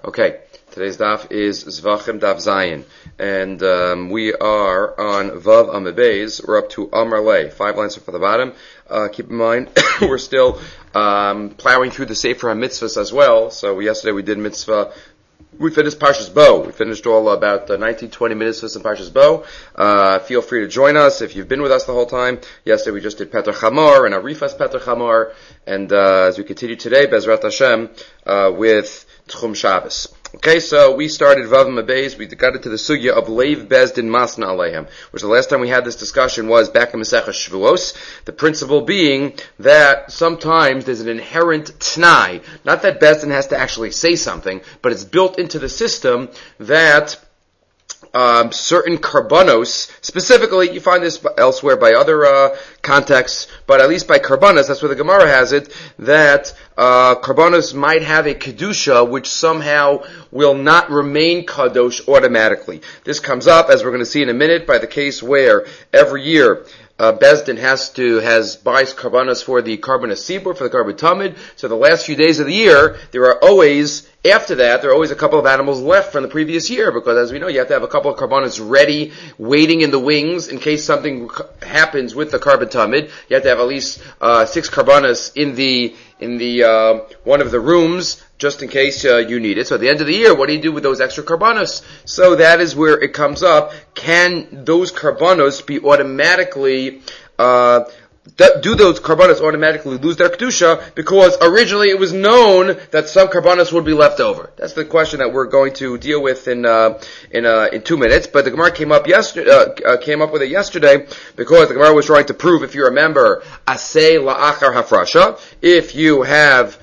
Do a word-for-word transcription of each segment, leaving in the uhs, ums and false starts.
Okay, today's daf is Zvachim Daf Zayin, and um, we are on Vav Amabez. We're up to Amar Lei, five lines from the bottom. Uh, keep in mind, we're still um, plowing through the Sefer HaMitzvahs as well. So yesterday we did mitzvah. We finished Parshas Bo. We finished all about uh, nineteen, twenty minutes in Parshas Bo. Uh, feel free to join us if you've been with us the whole time. Yesterday we just did Petr Chamor and Arifas Petr Chamor. And uh, as we continue today, Bezrat Hashem, uh, with Tchum Shabbos. Okay, so we started Vav Mabez. We got into the sugya of Leiv Bezdin Masna Alehem, which the last time we had this discussion was back in Masechah Shavuos. The principle being that sometimes there's an inherent t'nai, not that Bezdin has to actually say something, but it's built into the system that Um, certain karbanos, specifically, you find this elsewhere by other uh, contexts, but at least by karbanos, that's where the Gemara has it, that uh, karbanos might have a kedusha which somehow will not remain kadosh automatically. This comes up, as we're going to see in a minute, by the case where every year Uh, Bezdin has to, has, buys karbanos for the karbanos sibur, for the karban tamid. So the last few days of the year, there are always, after that, there are always a couple of animals left from the previous year, because as we know, you have to have a couple of karbanos ready, waiting in the wings, in case something happens with the karban tamid. You have to have at least, uh, six karbanos in the, in the, uh, one of the rooms, just in case uh, you need it. So at the end of the year, what do you do with those extra karbanos? So that is where it comes up. Can those karbanos be automatically, uh, do those karbanos automatically lose their kedusha? Because originally it was known that some karbanos would be left over. That's the question that we're going to deal with in uh, in uh, in two minutes. But the Gemara came up yesterday, uh, uh, came up with it yesterday because the Gemara was trying to prove, if you remember, asay la'achar hafrasha, if you have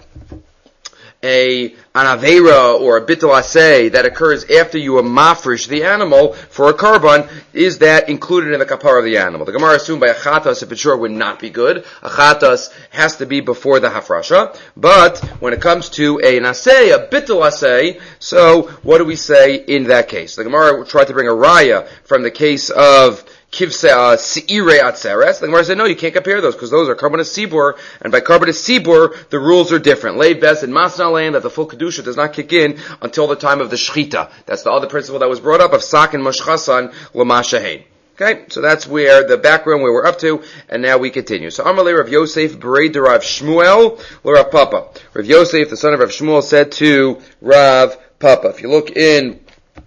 a an avera or a bittul asay that occurs after you mafresh the animal for a karban, is that included in the kapara of the animal? The Gemara assumed by a chatas, if it sure would not be good. A chatas has to be before the hafrasha. But when it comes to a an asay, a bittul asay, so what do we say in that case? The Gemara tried to bring a raya from the case of Kivse Seire Atzeres. The Gemara said, no, you can't compare those, because those are karbanos sibur, and by karbanos sibur, the rules are different. Leiv Bezdin Masna Alehem, that the full kedusha does not kick in until the time of the shechita. That's the other principle that was brought up of sak and mashchasan l'mashahein. Okay, so that's where the background where we're up to, and now we continue. So Amalei Rav Yosef Berei de Rav Shmuel Rav Papa. Rav Yosef, the son of Rav Shmuel, said to Rav Papa. If you look in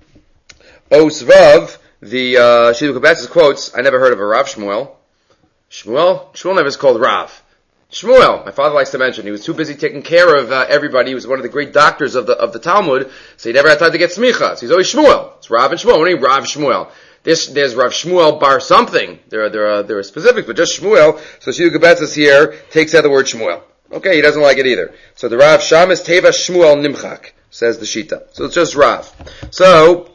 Osvav, the uh Shidduch Kabatzis quotes, I never heard of a Rav Shmuel. Shmuel? Shmuel never is called Rav. Shmuel, my father likes to mention, he was too busy taking care of uh, everybody. He was one of the great doctors of the of the Talmud, so he never had time to get smicha. So he's always Shmuel. It's Rav and Shmuel. What do you mean Rav Shmuel? This, there's Rav Shmuel bar something. There are, there are, there are specifics, but just Shmuel. So Shidduch Kabatzis here takes out the word Shmuel. Okay, he doesn't like it either. So the Rav Shamas Teva Shmuel Nimchak, says the Shita. So it's just Rav. So,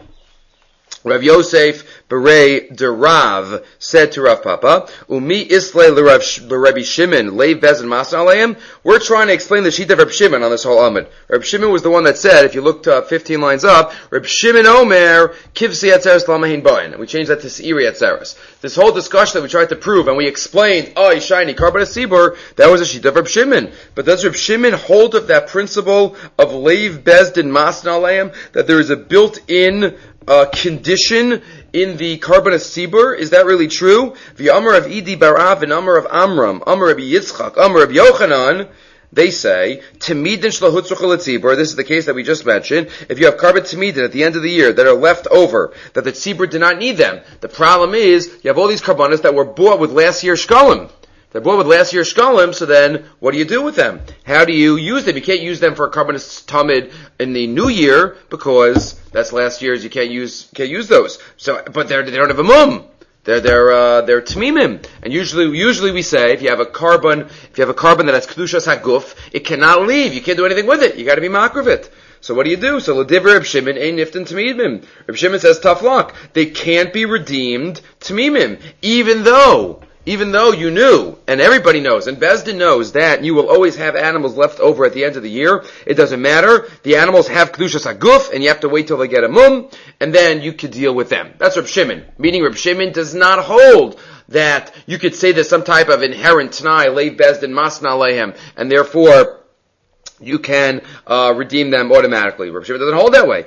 Rav Yosef Berei de Rav said to Rav Papa, Umi Islay l'Rabbi Shimon Leiv Bezdin Masna Alehem. We're trying to explain the sheet of Reb Shimon on this whole Amud. Reb Shimon was the one that said, if you looked uh, fifteen lines up, Reb Shimon Omer Kivsi Atzeres Lamahin Boin, and we changed that to Seiri Atzeres. This whole discussion that we tried to prove, and we explained, oh, shiny karbanos sibur, that was a sheet of Reb Shimon. But does Reb Shimon hold of that principle of Leiv Bezdin Masna Alehem, that there is a built-in Uh, condition in the karbanos sibur? Is that really true? The Amar of Idi Barav and Amar of Amram, Amar of Yitzchak, Amar of Yochanan, they say, Tamidin shlahutzuch l'tzibur, this is the case that we just mentioned, if you have karban tamidin at the end of the year that are left over, that the tzibur did not need them. The problem is, you have all these karbanos that were bought with last year's shkalim. They're bought with last year's shkalim, so then, what do you do with them? How do you use them? You can't use them for a karbanos tamid in the new year, because that's last year's, you can't use, can't use those. So, but they're, they don't have a mum. They're, they're, uh, they're tamimim. And usually, usually we say, if you have a carbon, if you have a carbon that has kedushas haguf, it cannot leave. You can't do anything with it. You gotta be makravit. So what do you do? So l'divrei Reb Shimon ein niftin tamimim. Reb Shimon says, tough luck. They can't be redeemed tamimim. Even though, Even though you knew, and everybody knows, and Bezdin knows that you will always have animals left over at the end of the year, it doesn't matter. The animals have kedushas haguf, and you have to wait till they get a mum, and then you could deal with them. That's Reb Shimon. Meaning Reb Shimon does not hold that you could say there's some type of inherent t'nai, leiv Bezdin masna alehem, and therefore you can uh, redeem them automatically. Rav Shimon doesn't hold that way.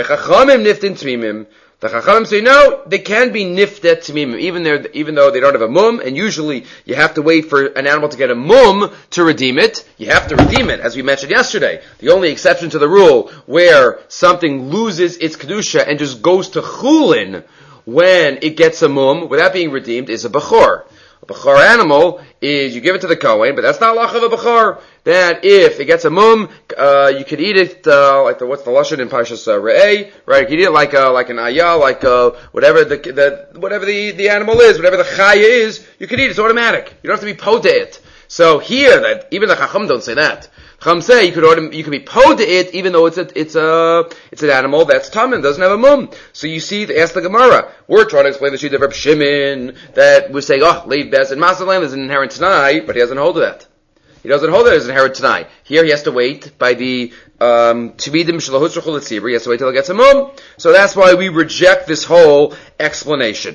The Chachamim say no, they can be niftet tamimim, even though even though they don't have a mum, and usually you have to wait for an animal to get a mum to redeem it. You have to redeem it, as we mentioned yesterday. The only exception to the rule where something loses its kedusha and just goes to chulin when it gets a mum without being redeemed is a bechor. A bechor animal is you give it to the kohen, but that's not lach of a bechor. That if it gets a mum, uh, you could eat it uh, like the what's the lashon in Parshas uh, Re'eh, right? You could eat it like uh, like an ayah, like uh, whatever the, the whatever the, the animal is, whatever the chaya is, you could eat it. It's automatic. You don't have to be pote it. So here, that even the chacham don't say that. Chacham say you could order, you could be pote it even though it's a it's a it's an animal that's tam and doesn't have a mum. So you see, ask the Gemara. We're trying to explain the sheet of Reb Shimon that we're saying, oh, leiv bez and masalam is an inherent tanai, but he doesn't hold to that. He doesn't hold it as inherent tonight. Here he has to wait by the um Tvidim Shalahut Shechul Tzibri. He has to wait till it gets a mum. So that's why we reject this whole explanation.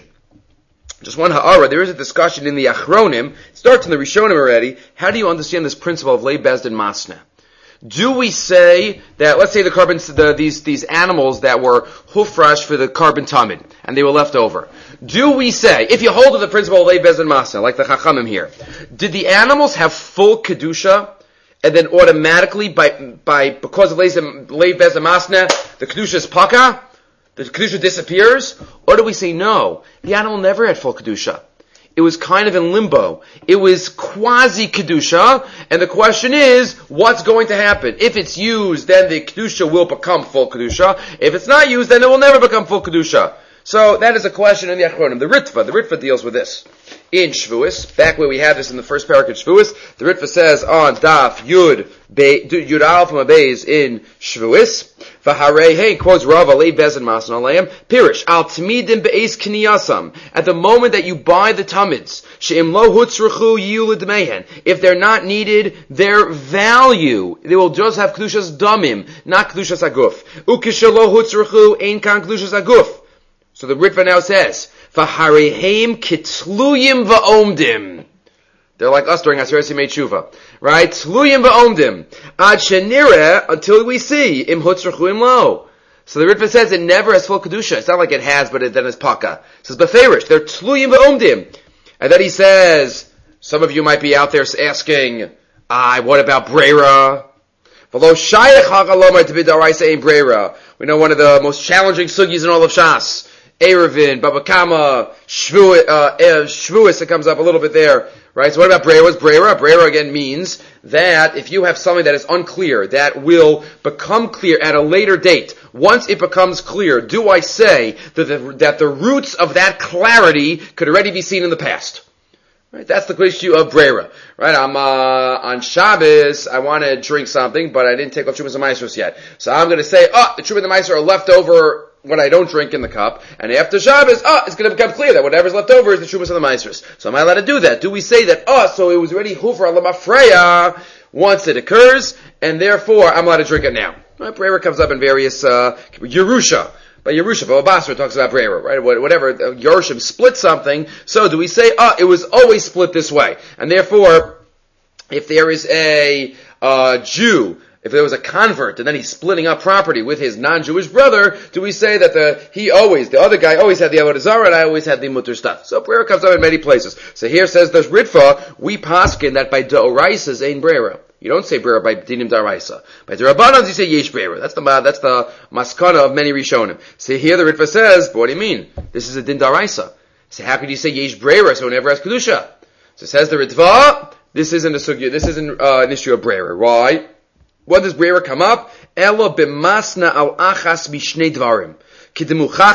Just one ha'ara, there is a discussion in the Achronim, it starts in the Rishonim already. How do you understand this principle of Lei Bezdin Masna? Do we say that, let's say the carbon, the, these, these animals that were hufrash for the carbon tamid, and they were left over. Do we say, if you hold to the principle of Lei Bezdin Masna, like the Chachamim here, did the animals have full kedusha, and then automatically, by, by, because of Lei Bezdin Masna, the kedusha is paka? The kedusha disappears? Or do we say no? The animal never had full kedusha. It was kind of in limbo. It was quasi kedusha, and the question is, what's going to happen? If it's used, then the kedusha will become full kedusha. If it's not used, then it will never become full kedusha. So that is a question in the Achronim. The Ritva, the Ritva deals with this. In Shavuos, back where we had this in the first parak of Shavuos, the Ritva says on Daf Yud Be, Yud Aleph Mabeis in Shavuos, V'harei hey quotes Rav Alei Bezin Masan Aleim Pirish Al Tmidim Beis Kniyasam. At the moment that you buy the tamids, She'im Lo Hutzruchu Yulid Mehen. If they're not needed, their value they will just have kedushas damim, not kedushas aguf. Ukishalo Hutzruchu Ein Kan kedushas aguf. So the Ritva now says, V'harehem kitluyim va'omdim. They're like us during Aseret Yimei Tshuva. Right? Tluyim va'omdim. Ad shenireh, until we see, im hutzrachu im lo. So the Ritva says it never has full kedusha. It's not like it has, but it then is paka. It says, Beferish, they're tluyim va'omdim. And then he says, some of you might be out there asking, ah, what about Breira? V'lo shayach ha'galomar t'bidaraisa ein Breira. We know one of the most challenging sugis in all of Shas. Erevin, Baba Kama, Shvuos, uh, Shvuos, it comes up a little bit there, right? So what about Breira? What's Breira? Breira again means that if you have something that is unclear, that will become clear at a later date, once it becomes clear, do I say that the, that the roots of that clarity could already be seen in the past? Right? That's the issue of Breira. Right? I'm, uh, on Shabbos, I want to drink something, but I didn't take off Trumas and Maasros yet. So I'm going to say, oh, the Trumas and Maasros are left over when I don't drink in the cup, and after Shabbos, oh, it's going to become clear that whatever's left over is the Trumas and the Maasros. So am I allowed to do that? Do we say that, oh, so it was already Hufra Lamafreya once it occurs, and therefore I'm allowed to drink it now? Right? Breira comes up in various, uh, Yerusha. By Yerusha, Baba Basra talks about Breira, right? Whatever, uh, Yerushim split something, so do we say, oh, it was always split this way? And therefore, if there is a, uh, Jew, if there was a convert and then he's splitting up property with his non-Jewish brother, do we say that the he always, the other guy always had the Avodah Zarah and I always had the mutter stuff? So Breira comes up in many places. So here says the Ritva, we paskin that by D'oraisas ain't Breira. You don't say Breira by Dinim D'oraisa. By the Rabbanans you say Yesh Breira. That's the that's the maskana of many Rishonim. So here the Ritva says, but what do you mean? This is a Din D'oraisa. So how could you say Yesh Breira so it never has Kedusha? So says the Ritva, this isn't a sugya, this isn't uh, an issue of Breira. Why? When does Breira come up? Elo b'masna al achas b'shnei dvarim. When do you say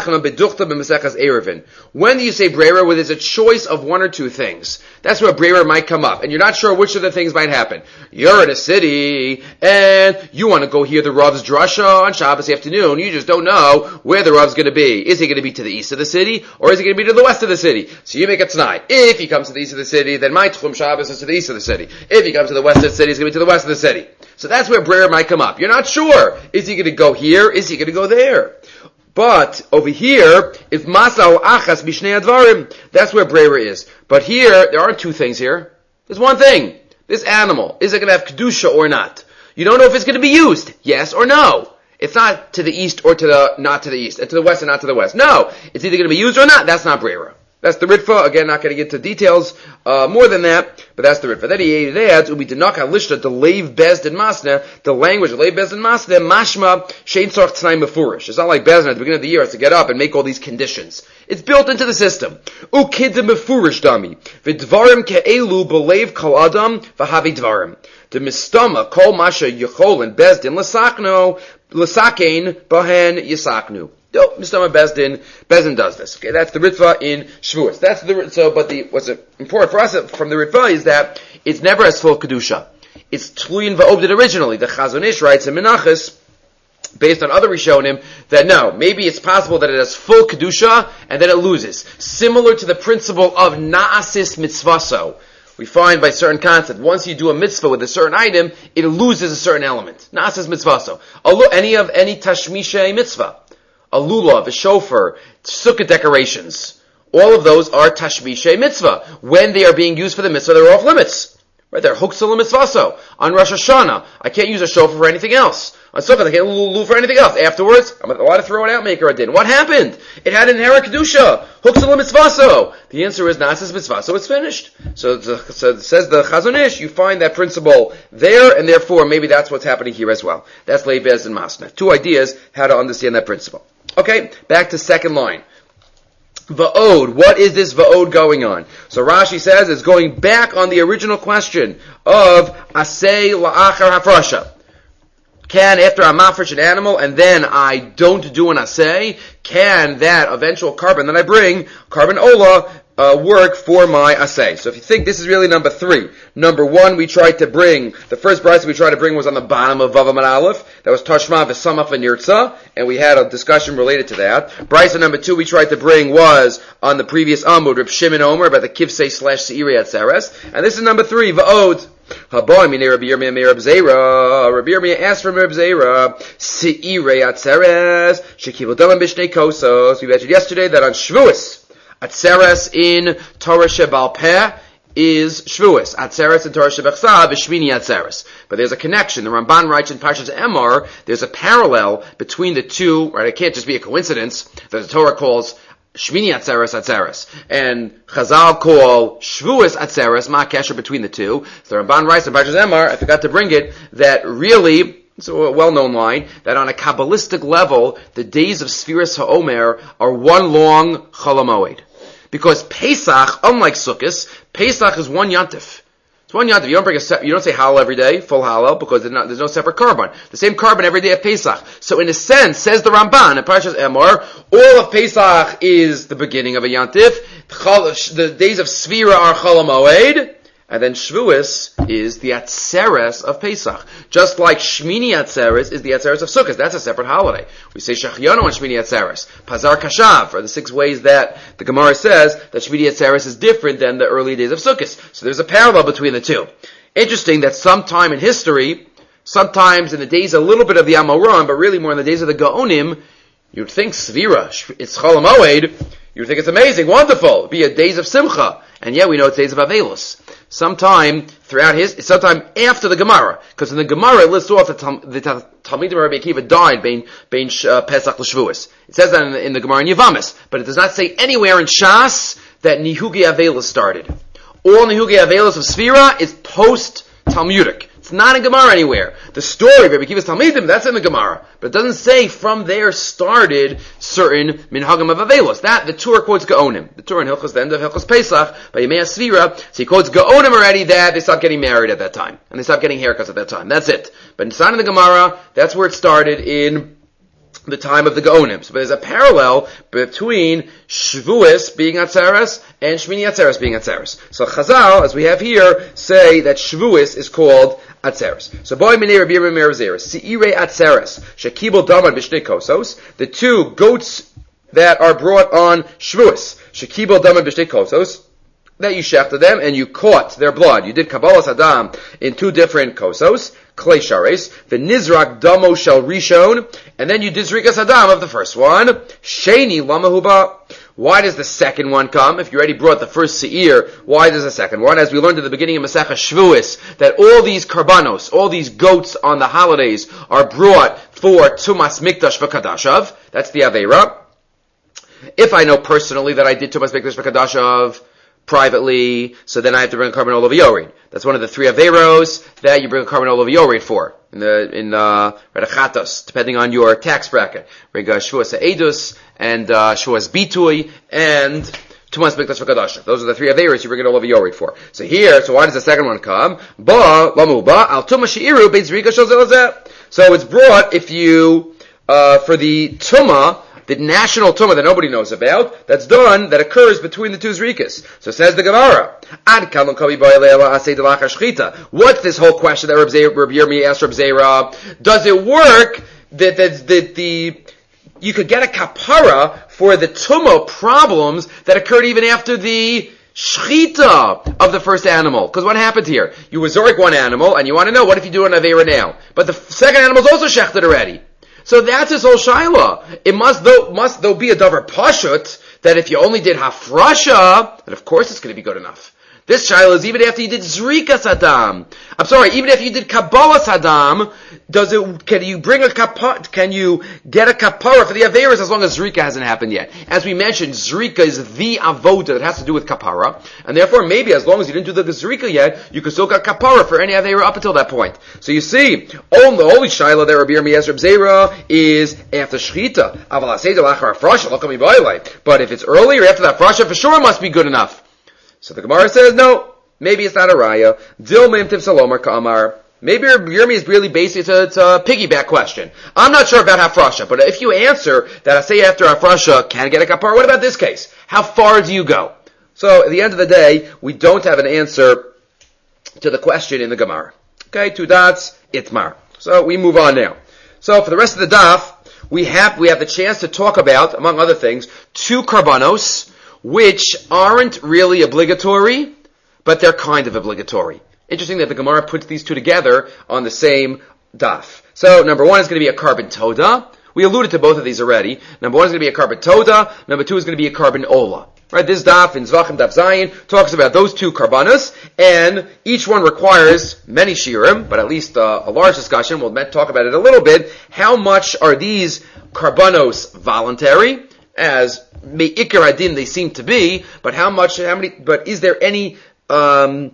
Breira where there's a choice of one or two things? That's where Breira might come up, and you're not sure which of the things might happen. You're in a city, and you want to go hear the Rav's drasha on Shabbos afternoon. You just don't know where the Rav's going to be. Is he going to be to the east of the city, or is he going to be to the west of the city? So you make it tonight. If he comes to the east of the city, then my Tchum Shabbos is to the east of the city. If he comes to the west of the city, he's going to be to the west of the city. So that's where Breira might come up. You're not sure. Is he going to go here? Is he going to go there? But over here, if Masal Achas Bishnei Advarim, that's where Breira is. But here, there aren't two things here. There's one thing. This animal, is it going to have Kedusha or not? You don't know if it's going to be used, yes or no. It's not to the east or to the, not to the east, and to the west and not to the west. No, it's either going to be used or not. That's not Breira. That's the Ritva. Again, not going to get into details uh, more than that, but that's the Ritva. Then he adds, Ubi Denaka Lishta, the Leiv Bezdin Masna, the language of Leiv Bezdin Masna, Mashma, Shein Tzorch Tnai Mefurish. It's not like Bezdin at the beginning of the year has to get up and make all these conditions. It's built into the system. Ukidim Mefurish Dami, Vidvarim Ke'elu Belev Kal Adam, Vahavi Dvarim. The Mistama, Kol Masha Yecholin Bezdin, Lasakno, Lasakein, Bahen Yisaknu. No, Mistama Bezdin, Bezdin does this. Okay, that's the Ritva in Shavuos. That's the, so, but the, what's important for us from the Ritva is that it's never as full Kedusha. It's Tluyin Va'obdid originally. The Chazon Ish writes in Menachos, based on other Rishonim, that no, maybe it's possible that it has full Kedusha, and then it loses. Similar to the principle of Na'asis Mitzvaso. We find by certain concept, once you do a mitzvah with a certain item, it loses a certain element. Na'asis Mitzvaso. Any of, any Tashmisha mitzvah. A lulav, a shofar, sukkah decorations. All of those are tashmishay mitzvah. When they are being used for the mitzvah, they're off limits. Right? They're huksal mitzvaso. On Rosh Hashanah, I can't use a shofar for anything else. On Sukkot, I can't lulav for anything else. Afterwards, I'm allowed to throw it out, maker I did. What happened? It had an inherent kedusha. Huksal mitzvaso. The answer is nasas mitzvaso. It's finished. So, so it says the Chazon Ish, you find that principle there, and therefore maybe that's what's happening here as well. That's Leiv Bezdin Masna. Two ideas how to understand that principle. Okay, back to second line. Va'od. What is this va'od going on? So Rashi says it's going back on the original question of asay la'achar hafrasha. Can, after I mafresh an animal and then I don't do an asay, can that eventual carbon that I bring, carbon ola, uh, work for my asay? So if you think this is really number three. Number one, we tried to bring, the first brisa we tried to bring was on the bottom of Vav Amud Aleph. That was Tashma V'Samach V'Nirtza, and we had a discussion related to that. Brisa number two we tried to bring was on the previous Amud, Reb Shimon Omer, about the Kivsei slash Seirei Atzeres. And this is number three, Va'od. Haboy minei Rabbi Yirmiyah me'Reb Zera. Rabbi Yirmiyah asked from Reb Zera, Seirei Atzeres, Shekibul Daman B'Shnei Kosos. We mentioned yesterday that on Shavuos, Atzeres in Torah Shebal Peh is Shavuos. Atzeres in Torah Shebechsav is Shmini Atzeres. But there's a connection. The Ramban writes in Parshas Emor, there's a parallel between the two, right? It can't just be a coincidence that the Torah calls Shmini Atzeres Atzeres. And Chazal call Shavuos Atzeres, Ma Kesher between the two. So the Ramban writes in Parshas Emor, I forgot to bring it, that really, it's a well-known line, that on a Kabbalistic level, the days of Sfiras HaOmer are one long Chol HaMoed. Because Pesach, unlike Sukkot, Pesach is one Yantif. It's one Yantif. You don't bring a se- you don't say Hallel every day, full Hallel, because there's, not, there's no separate carbon. The same carbon every day of Pesach. So in a sense, says the Ramban in Parshas Emor, all of Pesach is the beginning of a Yantif. The days of Sfira are Chol HaMoed. And then Shavuos is the Atzeres of Pesach. Just like Shmini Atzeres is the Atzeres of Sukkot. That's a separate holiday. We say Shachyono on Shmini Atzeres. Pazar Kashav are the six ways that the Gemara says that Shmini Atzeres is different than the early days of Sukkot. So there's a parallel between the two. Interesting that sometime in history, sometimes in the days a little bit of the Amoram, but really more in the days of the Gaonim, you'd think Svira, it's Chol HaMoed, you'd think it's amazing, wonderful, it'd be a days of Simcha. And yet we know it's days of Avelus. Sometime throughout his, sometime after the Gemara, because in the Gemara it lists off that the Talmidim of Rabbi Akiva died bein, bein uh, Pesach l'Shavuos. It says that in the, in the Gemara in Yavamis, but it does not say anywhere in Shas that Nihugi Avelus started. All Nihugi Avelus of Sfira is post-Talmudic. It's not in Gemara anywhere. The story of Rabbi Akiva's Talmidim, that's in the Gemara. But it doesn't say from there started certain minhagim of Avelos. That, the Torah quotes Gaonim. The Torah in Hilchos, the end of Hilchos Pesach, by Yemei Sfira, so he quotes Gaonim already that they stopped getting married at that time. And they stopped getting haircuts at that time. That's it. But it's not in the Gemara. That's where it started in the time of the Gaonim. So there's a parallel between Shavuos being Atzeres and Shmini Atzeres being Atzeres. So Chazal, as we have here, say that Shavuos is called Atzeres. So boy minei Rabbi Yirmiyah me'Reb Zera, Seirei Atzeres, Shekibul Daman B'Shnei Kosos, the two goats that are brought on Shavuos, Shekibul Daman B'Shnei Kosos, that you shechted them and you caught their blood. You did kabbalas adam in two different kosos, klei shares, the nizrak damo shel rishon, and then you did zrikas adam of the first one. Sheni lamahuba. Why does the second one come? If you already brought the first seir, why does the second one? As we learned at the beginning of Masechah Shavuos, that all these karbanos, all these goats on the holidays are brought for Tumas Mikdash v'Kadashav. That's the Aveira. If I know personally that I did Tumas Mikdash v'Kadashav privately, so then I have to bring a carbon olav yored. That's one of the three Aveiros that you bring a carbon olav yored for. In the, in, uh, Redachatos, depending on your tax bracket. Bring, uh, Shavuos Eidus, and, uh, Shavuos Bitui, and Tumas Mikdash v'Kadashav. Those are the three Aveiros you bring it olav yored for. So here, so why does the second one come? Ba, lamu ba, al Tumah she'iru, bein zrika shel zelazeh. So it's brought if you, uh, for the Tumah, the national tumah that nobody knows about, that's done, that occurs between the two zrikas. So says the Gemara, what's this whole question that Rabbi Yirmiyah asked Rabbi Zera? Does it work that, that, that the, you could get a kapara for the tumah problems that occurred even after the shchita of the first animal? Because what happened here? You resurrect one animal, and you want to know, what if you do an aveira now? But the second animal is also shechted already. So that's his whole shaila. It must though must though be a davar pashut that if you only did hafrasha, then of course it's going to be good enough. This shaila is even after you did zrikas adam. I'm sorry, even after you did kabbalas adam, does it? Can you bring a kapara? Can you get a kapara for the averas as long as zrika hasn't happened yet? As we mentioned, zrika is the avoda that has to do with kapara, and therefore maybe as long as you didn't do the zrika yet, you could still get kapara for any avera up until that point. So you see, all the only shaila that Rabbi Yirmiyah Reb Zera is after shchita. But if it's earlier after that frasha, for sure it must be good enough. So the Gemara says, no, maybe it's not a raya. Dilmim tiv salomar ka'amar. Maybe Yirmiyah is really basically, it's a, it's a piggyback question. I'm not sure about hafrasha, but if you answer that I say after hafrasha, can I get a kapara? What about this case? How far do you go? So at the end of the day, we don't have an answer to the question in the Gemara. Okay, two dots, itmar. So we move on now. So for the rest of the daf, we have, we have the chance to talk about, among other things, two karbanos, which aren't really obligatory, but they're kind of obligatory. Interesting that the Gemara puts these two together on the same daf. So, number one is going to be a carbon toda. We alluded to both of these already. Number one is going to be a carbon toda. Number two is going to be a carbon ola. Right, this daf in Zvachim Daf Zayin talks about those two karbanos, and each one requires many shirim, but at least uh, a large discussion. We'll talk about it a little bit. How much are these karbanos voluntary? As me'ikar adin they seem to be, but how much, how many, but is there any, um,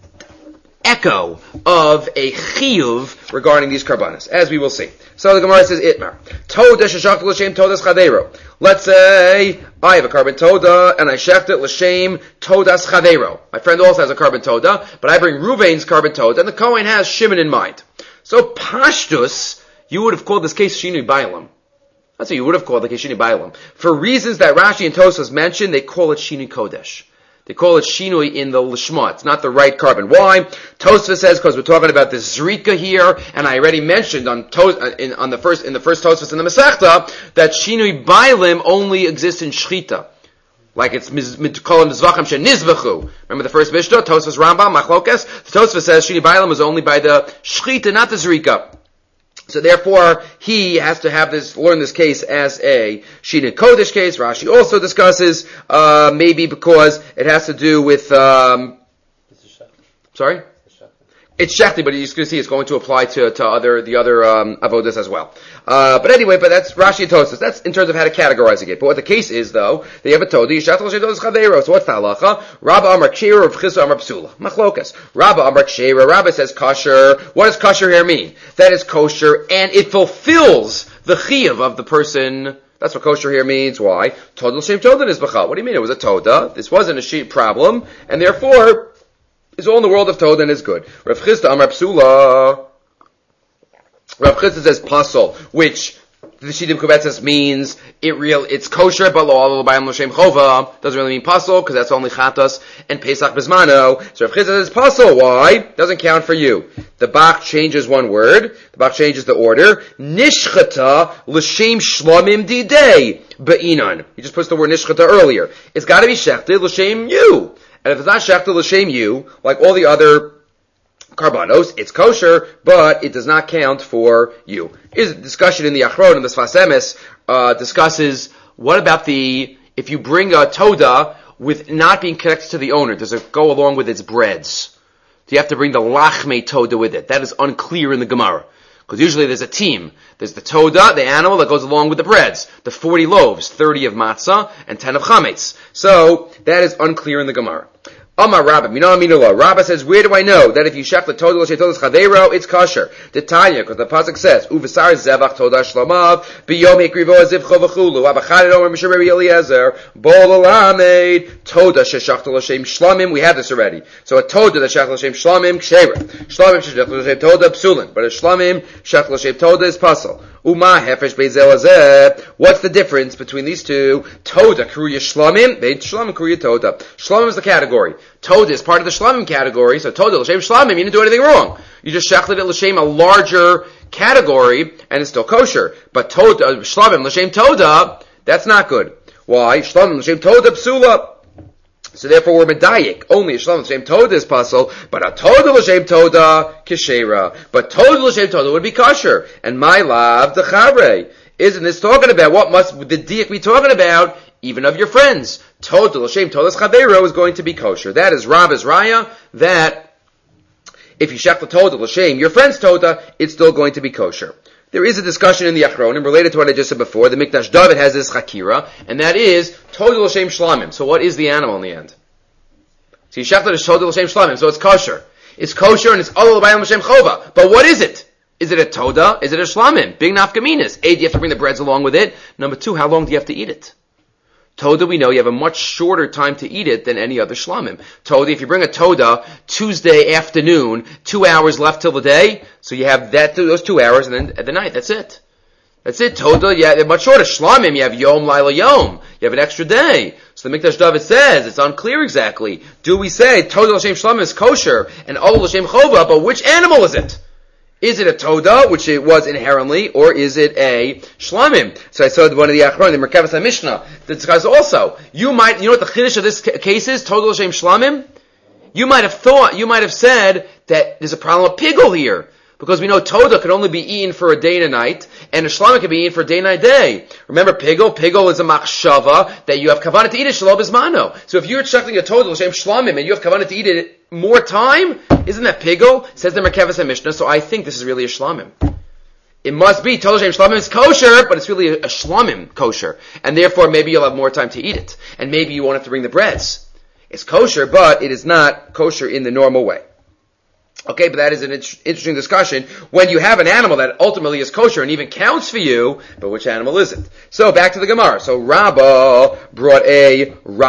echo of a chiyuv regarding these karbanos, as we will see. So the Gemara says, itmar. Toda sheshachta l'shem todas chadeiro. Let's say, I have a carbon toda, and I shechted it l'shem todas chadeiro. My friend also has a carbon toda, but I bring Ruvain's carbon toda, and the Kohen has Shimon in mind. So pashtus, you would have called this case shinui bailam. That's what you would have called the Keshini Bailam. For reasons that Rashi and Tosfos mention, they call it Shinui Kodesh. They call it Shinui in the Lishma. It's not the right carbon. Why? Tosfos says, because we're talking about this Zrika here, and I already mentioned on to, in, on the first, in the first Tosfos in the Masechta, that Shinui Bailam only exists in Shchita. Like it's Mitkolim Zvachim Shenizvachu. Remember the first Mishnah? Tosfos Rambam, Machlokes? Tosfos says Shinui Bailam is only by the Shchita, not the Zrika. So therefore, he has to have this, learn this case as a Shinui Kodesh case. Rashi also discusses, uh, maybe because it has to do with, um, sorry? It's shechti, but you're going to see it's going to apply to, to other, the other, um, avodas as well. Uh, but anyway, but that's Rashi and Tosfos. That's in terms of how to categorizing it. But what the case is, though, they have a toda, yishatel shetos chaveiro. So what's the halacha? Rabba amar kshera, Rav Chisda amar psula. Machlokas. Rabba amar kshera, Rabba says kosher. What does kosher here mean? That is kosher, and it fulfills the chiyuv of the person. That's what kosher here means. Why? Toda l'shem toda nizbacha. What do you mean? It was a toda. This wasn't a sheep problem, and therefore, is all in the world of Toda and is good. Rav Chisda Amar Psula. Rav Chisda says pasol, which the Shidim Kubetzes means it real, it's kosher, but lo alo bayam l'shem chova doesn't really mean pasol because that's only chatas and Pesach bismano. So Rav Chisda says pasol. Why? Doesn't count for you. The Bach changes one word. The Bach changes the order. Nishchata l'shem shlomim didei be'inan. He just puts the word nishchata earlier. It's got to be shechted l'shem you. And if it's not shechted l'shem you, like all the other karbanos, it's kosher, but it does not count for you. Is a discussion in the Achron, and the Sfas Emes uh, discusses what about the, if you bring a toda with not being connected to the owner, does it go along with its breads? Do you have to bring the lachme toda with it? That is unclear in the Gemara. Because usually there's a team. There's the toda, the animal that goes along with the breads. The forty loaves, thirty of matzah, and ten of chametz. So, that is unclear in the Gemara. Amar Rabba, Minah Minullah. Rabba says, where do I know that if you shech the toda l'shem todas chaveiro, it's kosher? The Tanya, because the pasuk says, Uvasar zevach toda shlamav, biyom hekrivo azivcho v'chulu, abachad omer misher Rabbi Eliezer, bol alamed, toda sheshach l'shem shlamim. We have this already. So a toda that shech l'shem shlamim, ksheira. Shlamim shech l'shem toda psulin. But a shlamim shech l'shem toda is pasal. Uma hefesh beizel azeh. What's the difference between these two? Toda kruya shlamim, beit shlamim kruya toda. Shlamim is the category. Toda is part of the shlamim category, so toda l'shem shlamim, you didn't do anything wrong. You just shechted it l'shem a larger category, and it's still kosher. But toda, shlamim l'shem toda, that's not good. Why? Shlamim l'shem toda psula. So therefore we're medayik. Only a shlamim l'shem toda is pasul, but a toda l'shem toda kishera. But toda l'shem toda would be kosher. And my love, the chavre. Isn't this talking about, what must the diak be talking about? Even of your friends. Toda l'shem todas chaveiro is going to be kosher. That is Rabba's raya, that if you shech the toda l'shem, your friend's toda, it's still going to be kosher. There is a discussion in the Achronim related to what I just said before. The Mikdash David has this chakira, and that is toda l'shem shlamim. So what is the animal in the end? So you shech the toda l'shem shlamim, so it's kosher. It's kosher and it's olol l'bayim l'shem chova. But what is it? Is it a toda? Is it a shlamim? Big nafkaminas. A, do you have to bring the breads along with it? Number two, how long do you have to eat it? Toda, we know you have a much shorter time to eat it than any other shlamim. Toda, if you bring a toda Tuesday afternoon, two hours left till the day, so you have that those two hours, and then at the night, that's it. That's it. Toda, yeah, much shorter. Shlamim, you have yom, laila, yom. You have an extra day. So the Mikdash David says, it's unclear exactly. Do we say Toda l'shem shlamim is kosher, and olol l'shem chova, but which animal is it? Is it a toda, which it was inherently, or is it a shlamim? So I saw one of the Achron, the Merkavas HaMishnah, that discusses also. You might, you know what the chiddush of this case is? Toda l'shem shlamim? You might have thought, you might have said that there's a problem of pigul here. Because we know toda can only be eaten for a day and a night, and a shlamim can be eaten for a day and a day. Remember pigul? Pigul is a machshava that you have kavanah to eat it shelo bismano. So if you're checking a toda l'shem shlamim and you have kavanah to eat it more time, isn't that pigul? Says the Merkavas HaMishnah, so I think this is really a shlamim. It must be, toda l'shem shlamim is kosher, but it's really a, a shlamim kosher. And therefore maybe you'll have more time to eat it. And maybe you won't have to bring the breads. It's kosher, but it is not kosher in the normal way. Okay, but that is an int- interesting discussion when you have an animal that ultimately is kosher and even counts for you, but which animal is it? So back to the Gemara. So Rabbah brought a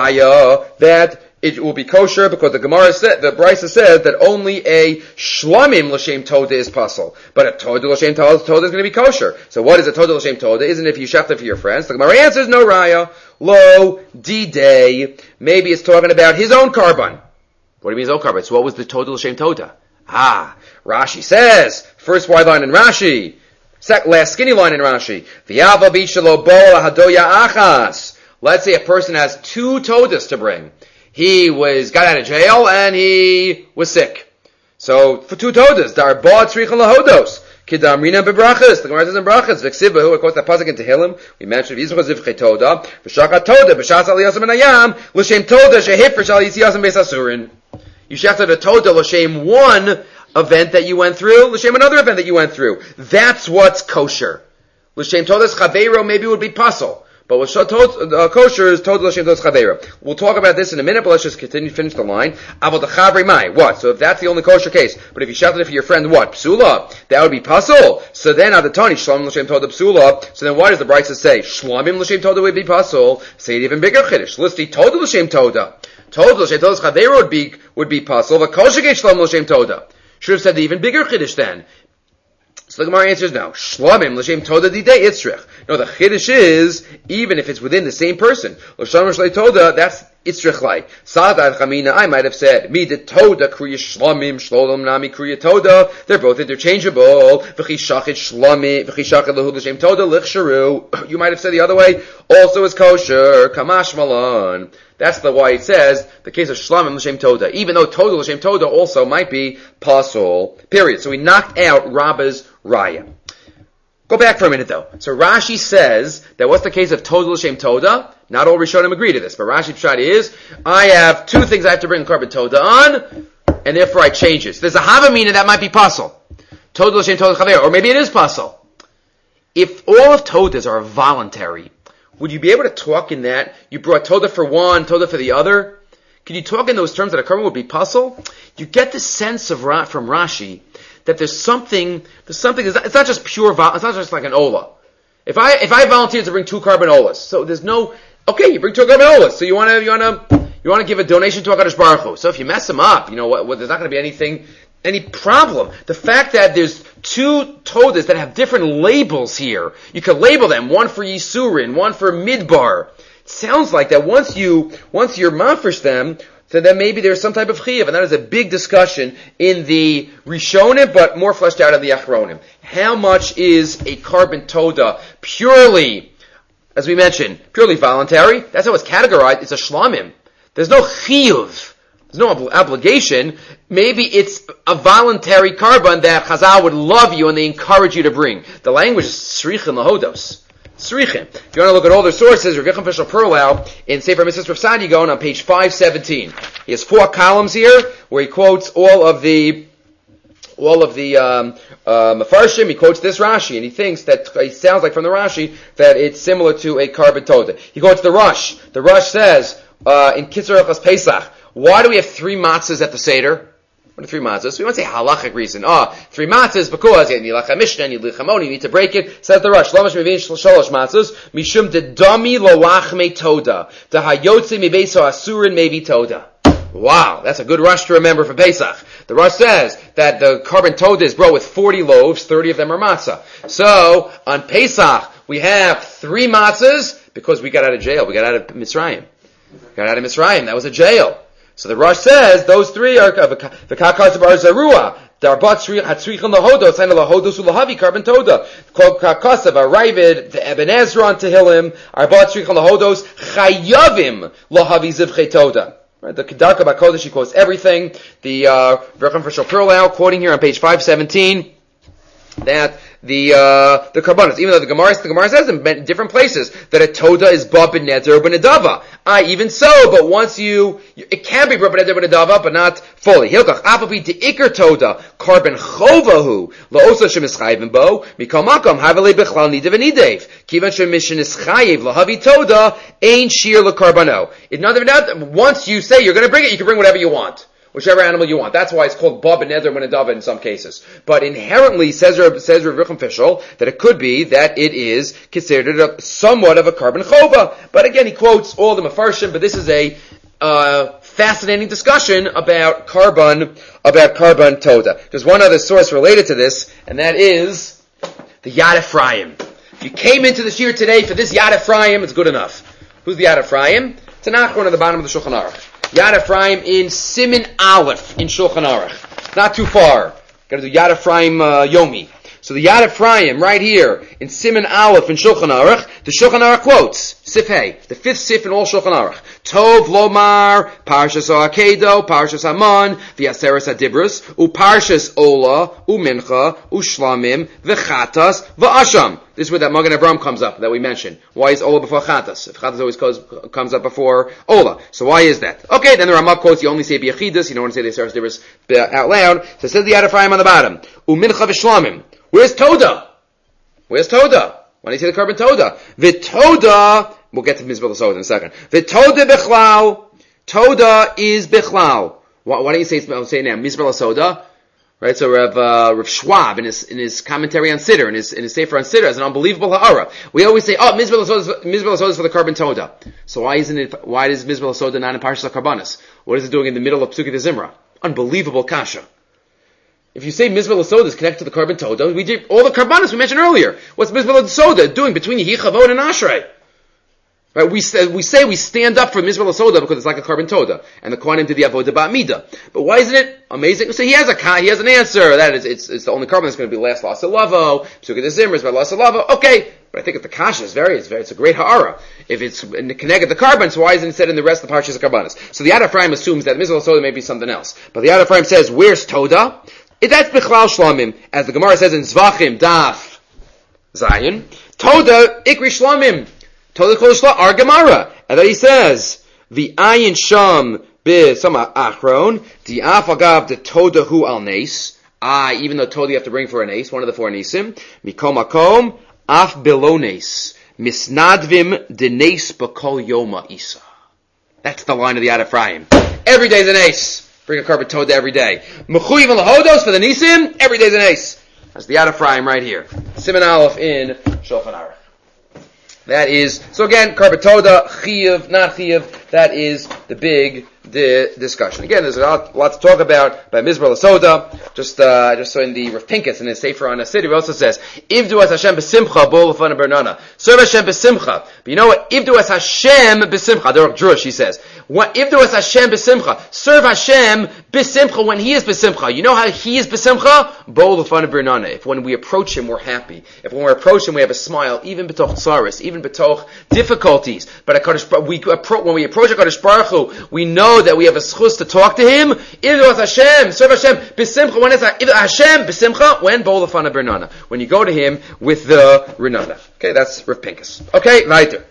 raya that it will be kosher because the Gemara said, the Brisa says that only a shlamim l'shem toda is pasul, but a toda l'shem toda is going to be kosher. So what is a toda l'shem toda? Isn't it if you shech it for your friends? The Gemara answers no raya. Lo d-day. Maybe it's talking about his own karban. What do you mean his own karban? So what was the toda l'shem toda? Ah, Rashi says, first wide line in Rashi, second, last skinny line in Rashi, V'yava b'shelo bo hadoya achas. Let's say a person has two todas to bring. He was, got out of jail and he was sick. So, for two todas, dar ba tzricha lahodos. Kidamrina bebrachas. The Gemara says in brachas. V'ksiva, who, of course, that pasuk in Tehillim, we mentioned, Yisrael zivchei toda, v'shaka toda, b'shas aliyasam and ayam, l'shem toda, shehifresh al yisiyasam beis asurin. You shechted a toda l'shem one event that you went through, l'shem another event that you went through. That's what's kosher. L'shem todas chaveiro maybe would be pasul. But what's uh, kosher is toda l'shem todas chaveiro. We'll talk about this in a minute, but let's just continue, finish the line. Avol t'chavri mai. What? So if that's the only kosher case, but if you shechted it for your friend, what? Psula. That would be pasul. So then, adatani, shlamim l'shem toda psula. So then why does the Brisa say, shlamim l'shem toda would be pasul? Say it even bigger chiddush. Listi toda l'shem toda. Toda l'shem todas chaveiro would be, would be pasul. The kosher gate shlamim l'shem toda. Should have said the even bigger chiddush then. So the Gemara answers no. Shlamim l'shem toda didei itzrich. No, the chiddush is even if it's within the same person. L'shem l'shem toda, that's Itzrichlai. Sadad Chamina, I might have said, Mi de Toda Kriya Shlomim, Shlolom Nami Kriya Toda. They're both interchangeable. V'chishachit Shlomim, V'chishachit Lehu L'Shem Toda, Lichsharu. You might have said the other way, also is kosher, Kamash Malon. That's the why it says, the case of Shlomim L'Shem Toda. Even though Toda L'Shem Toda also might be pasul. Period. So we knocked out Rabba's Raya. Go back for a minute though. So Rashi says that what's the case of Toda L'Shem Toda? Not all Rishonim agree to this, but Rashi's pshat is, I have two things I have to bring carbon Toda on, and therefore I change it. So there's a Havamina that might be pasul. Toda L'Shem Toda Chaver, or maybe it is pasul. If all of Todas are voluntary, would you be able to talk in that? You brought Toda for one, Toda for the other? Can you talk in those terms that a carbon would be pasul? You get the sense of from Rashi that there's something, there's something, it's not, it's not just pure, it's not just like an Ola. If I, if I volunteer to bring two carbon Olas, so there's no, okay, you bring two carbon Olas, so you wanna, you wanna, you wanna give a donation to HaKadosh Baruch Hu. So if you mess them up, you know what, well, there's not gonna be anything, any problem. The fact that there's two Todas that have different labels here, you could label them, one for Yisurin, one for Midbar. It sounds like that once you, once you're mafresh them, so then maybe there's some type of chiyuv, and that is a big discussion in the Rishonim, but more fleshed out in the Achronim. How much is a carbon Toda purely, as we mentioned, purely voluntary? That's how it's categorized. It's a shlamim. There's no chiyuv. There's no ob- obligation. Maybe it's a voluntary carbon that Chazal would love you and they encourage you to bring. The language is srichim lahodos. Srichim. If you want to look at all the sources, Rav Yechon Fishel Perlow in Sefer Mitzvos Rav Sadi Gaon on page five seventeen. He has four columns here where he quotes all of the all of the um, uh, Mefarshim. He quotes this Rashi, and he thinks that it sounds like from the Rashi that it's similar to a carbon Toda. He quotes the Rush. The Rush says uh, in Kitzur Hilchos Pesach, why do we have three matzahs at the Seder? What are three matzahs? We want to say halachic reason. Ah, oh, three matzahs because you need a mishnah, you need lichamon, you need to break it. Says the Rush, Lamash mevin shalosh matzahs, mishum de dami lo lachme toda, de hayotze mibeso asurin mevi toda. Wow, that's a good Rush to remember for Pesach. The Rush says that the carbon Toda is brought with forty loaves, thirty of them are matzah. So, on Pesach, we have three matzahs because we got out of jail. We got out of Mitzrayim. We got out of Mitzrayim. That was a jail. So the Rush says those three are v'kakas bar zarua, darbat hatzrichan lahodos, and lahodos ulahavi carbon Toda. Kakas of Aravid, the Eben Ezra on Tehillim, arbat tzrichan lahodos chayavim lahavi zivchei Toda. Right, the Kedarka Bakodesh, she quotes everything. The uh, Rav Yechon Fishel Perlow quoting here on page five seventeen that the uh, the karbanos, even though the Gemara the Gemara says in different places that a Toda is ba b'neder b'nedava. Ah, even so, but once you, you it can be ba b'neder b'nedava, but not fully. Hilkach apapi de ikar Toda carbon chovahu laosa shemischayvim bo mikol makom havele bechlal nidav v'nidev kivan shemishin ischayev lahavi Toda ein shir lekarbano. In other words, once you say you're going to bring it, you can bring whatever you want. Whichever animal you want. That's why it's called Bab and Neder Menedava in some cases. But inherently, says Rav, says Rav Yechon Fishel, that it could be that it is considered a, somewhat of a carbon chova. But again, he quotes all the Mefarshim, but this is a uh, fascinating discussion about carbon, about carbon Toda. There's one other source related to this, and that is the Yad Ephraim. If you came into this year today for this Yad Ephraim, it's good enough. Who's the Yad Ephraim? It's an Achron at the bottom of the Shulchan Aruch. Yad Ephraim in Siman Aleph in Shulchan Aruch. Not too far. Got to do Yad Ephraim uh, Yomi. So the Yad Ephraim right here in Siman Aleph in Shulchan Aruch, the Shulchan Aruch quotes Sif Hey, the fifth Sif in all Shulchan Aruch. Tov Lomar, Parshas Akedo, Parshas Haman, V'Aseres Adibros, U Parshas Ola, U Mincha, U Shlamim, V'Chatas, V'Asham. This is where that Magen Avraham comes up that we mentioned. Why is Ola before Chatas? If Chatas always goes, comes up before Ola. So why is that? Okay, then the Ramah quotes, you only say B'Yachidus, you don't want to say the Aseres Adibros out loud. So it says the Yad Ephraim on the bottom. U Mincha V'Shlamim. Where's Toda? Where's Toda? Why do you say the carbon Toda? V'Toda, we'll get to Mizbel Soda in a second. V'Toda B'Chlal. Toda is B'Chlal. Why, why don't you say, say it now? Mizbel Soda. Right, so Rav, uh, Rav Schwab in his, in his commentary on Siddur, in his, in his Sefer on Siddur, has an unbelievable ha'ara. We always say, oh, Mizbel Soda is for the carbon Toda. So why isn't it, why is Mizbel Soda not in Parshas HaKarbanos? What is it doing in the middle of Psukei Zimra? Unbelievable kasha. If you say Mizbel Soda is connected to the carbon Toda, we did all the Karbanos we mentioned earlier. What's Mizbel Soda doing between Yehi Chavod and Ashrei? Right? We say, we say we stand up for Mizrah L'Soda because it's like a carbon toda, and the Kohanim did the Avodah Ba'amida. But why isn't it amazing? So he has a he has an answer. That is, it's, it's the only carbon that's going to be last Lasalavo, Psukkah the Zimmer is by Lasalavo. Okay, but I think if the kasha is very, it's very, it's a great ha'ara. If it's connected the carbon, so why isn't it said in the rest of the parshas of Karbanos? So the Yad Ephraim assumes that Mizrah L'Soda may be something else, but the Yad Ephraim says, where's Toda? It, that's Bichlal Shlamim, as the Gemara says in Zvachim Daf Zayin. Toda Ikri Shlamim. Toda Kol Shla Ar Gemara. And then he says, the ayin sham be some achron, the afagav the toda hu al nes. Ah, even though toda you have to bring for an ace, one of the four nesim. Mikom akom af belones misnadvim denes bakol yoma isa. That's the line of the Yad Ephraim. Every day's an ace. Bring a carbon toda every day. Mechuyev lahodos for the nisim. Every day's an ace. That's the Yad Ephraim right here. Siman Aleph in Shulchan Aruch. That is, so again, carbon toda, chiyav, not chiyav, that is the big di- discussion. Again, there's a lot, lot to talk about by Mizrah L'Soda. Just, uh, just so in the Rav Pinkus in his Sefer on a City, he also says, Ivdu es Hashem b'simcha, bo l'fana bernana. Serve Hashem b'simcha. But you know what? Ivdu es Hashem b'simcha. The Rav Drush, he says, Ivdu es Hashem b'simcha. Serve Hashem b'simcha when He is b'simcha. You know how He is b'simcha? Bo l'fana bernana. If when we approach Him, we're happy. If when we approach Him, we have a smile, even b'toch tzaris, even b'toch difficulties. But we, when we approach HaKadosh Baruch Hu, we know that we have a schus to talk to Him. Ivdu es Hashem, serve Hashem b'simcha. When it's Hashem b'simcha, when bo l'fana bernana. When you go to Him with the renana. Okay, that's Rav Pinkus. Okay, weiter.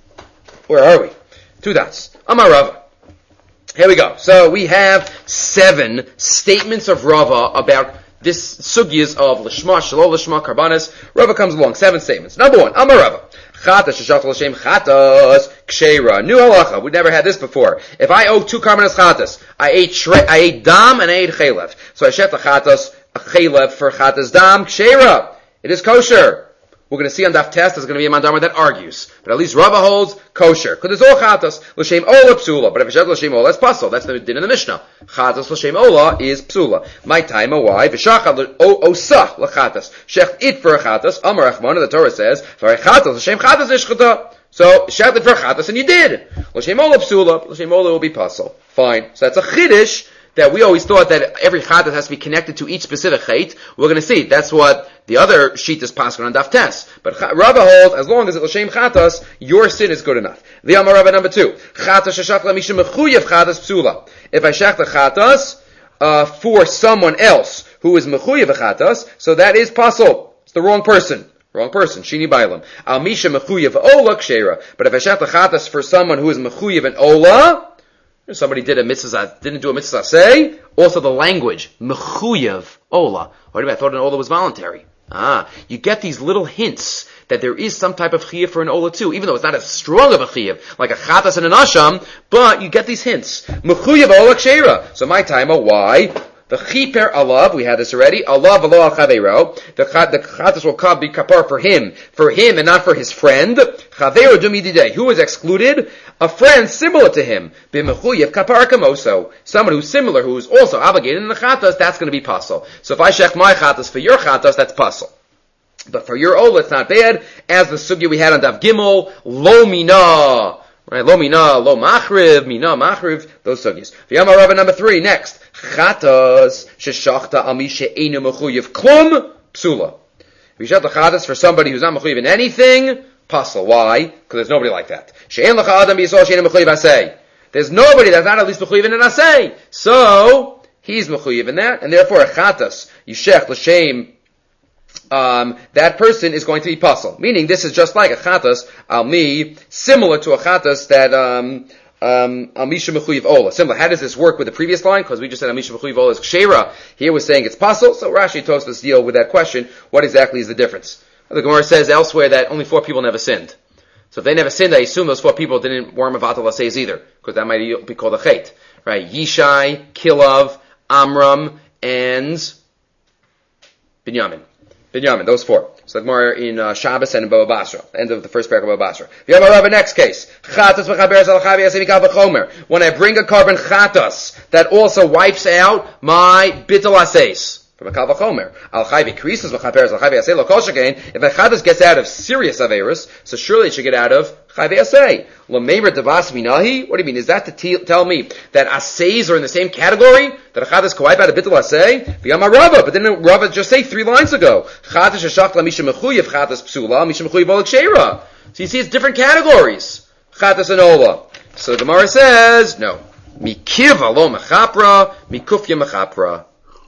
Where are we? Two dots. Amar Rava. Here we go. So we have seven statements of Rava about this sugyas of Lishma, Shalom Lishma, Karbanis. Rava comes along. Seven statements. Number one, Amar Rava. Chatas sheshachta l'shem chatas ksheira. New halacha. We never had this before. If I owe two karbanis chatas, I ate shre- I ate dam and I ate chaylev. So I shet the chatas a chaylev for chatas dam ksheira. It is kosher. We're going to see on Daf Test, there's going to be a mandamar that argues. But at least Rava holds kosher. Because there's all chatas, l'shem ola psula. But if it's l'shem ola, that's pasul. That's the din in the Mishnah. Chatas l'shem ola is psula. My time, a why? V'shachad osa l'chatas. Shech it for a chatas. Amar Achmana, the Torah says, for a chatas, l'shem chatas ishchata. So, shech it for a chatas, and you did. L'shem ola psula. L'shem ola will be pasul. Fine. So that's a chiddush that we always thought that every chatas has to be connected to each specific chait. We're going to see. That's what the other sheet is passing on Daf Tes. But Rava holds, as long as it's l'shem chatas, your sin is good enough. The Amar Rava number two. Chatas sheshach la misha mechuyev chatas psula. If I shech the chatas, uh, for someone else who is mechuyev chatas, so that is pasul. It's the wrong person. Wrong person. Shini bailam. Al misha mechuyev ola kshera. But if I shech the chatas for someone who is mechuyev and ola, somebody did a mitzvah, didn't do a mitzvah say, also the language, mechuyev ola. What do you mean? I thought an ola was voluntary. Ah, you get these little hints that there is some type of chiyuv for an ola too, even though it's not as strong of a chiyuv, like a chatas and an asham, but you get these hints. Mechuyev ola kshera. So my time, why? The chiper alav, we had this already. Alav alo al chaveiro. The the chatas will be kapar for him, for him, and not for his friend. Chaveiro dumididei. Who is excluded? A friend similar to him. B'mechuyev kapar kamoso. Someone who's similar, who is also obligated in the chatas. That's going to be pasul. So if I shech my chatas for your chatas, that's pasul. But for your ola, it's not bad. As the sugya we had on Daf Gimel, lo mina. Right, lo mina, lo machriv, mina machriv, those sugyas. V'yamar Rava number three, next. Chatas sheshachta al mi she'einu mechuyev klum psula. If you shech the chatas for somebody who's not mechuyev in anything, pasul. Why? Because there's nobody like that. She'en l'cha adam b'yisrael she'einu mechuyev asay. There's nobody that's not at least mechuyev in an asay. So, he's mechuyev in that, and therefore a chatas, yishech l'shem, Um, that person is going to be pasul. Meaning, this is just like a chatas al mi, similar to a chatas that um, um, al misha mechuyev ola. Similar. How does this work with the previous line? Because we just said al misha mechuyev ola is kshera. Here we're saying it's pasul. So Rashi and Tosfos deal with that question. What exactly is the difference? The Gemara says elsewhere that only four people never sinned. So if they never sinned, I assume those four people didn't weren't mevatel aseis either, because that might be called a chait, right? Yishai, Kilav, Amram, and Binyamin. Binyamin, those four. So the Gemara in uh, Shabbos and in Baba Basra, end of the first paragraph of Baba Basra. V'yamar Rava, next case. Chatas v'chaberes al chavi yasim mikal v'chomer. When I bring a carbon chatas, that also wipes out my bittul aseis. from a Kal Vachomer. Al Chai B'Krisus V'Chaperes Al Chai V'Yaseh Lo Kol Shekain. If a Chadas gets out of serious Averis, so surely it should get out of Chai V'Yaseh. L'Meimer Devas Minahi. What do you mean? Is that to te- tell me that Aseis are in the same category? That a Chadas can wipe out a Bittul Aseh? V'Yama Rava. But didn't Rava just say three lines ago? Chadas Sheshach La Misha Mechuyev Chadas Psula Misha Mechuyev Olek Sheira. So you see it's different categories. Chadas and Ola. So the Gemara says, no. Mikiva lo mechapra, mikufya mechapra.